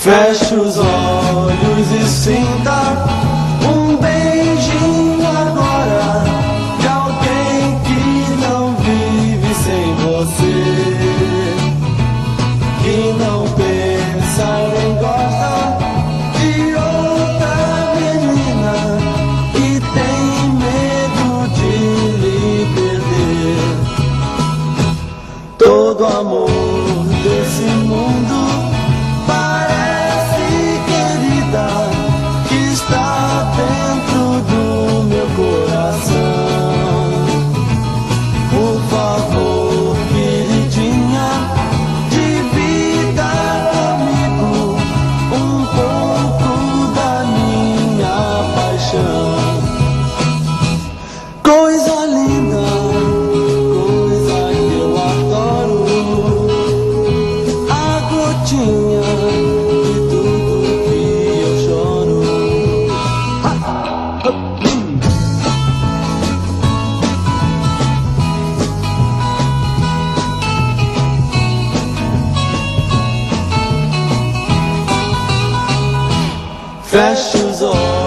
Feche os olhos e sinta um beijinho agora de alguém que não vive sem você, que não pensa nem gosta de outra menina e tem medo de lhe perder. Todo amor desse mundo coisa linda, coisa que eu adoro, a gotinha de tudo que eu choro. Feche os olhos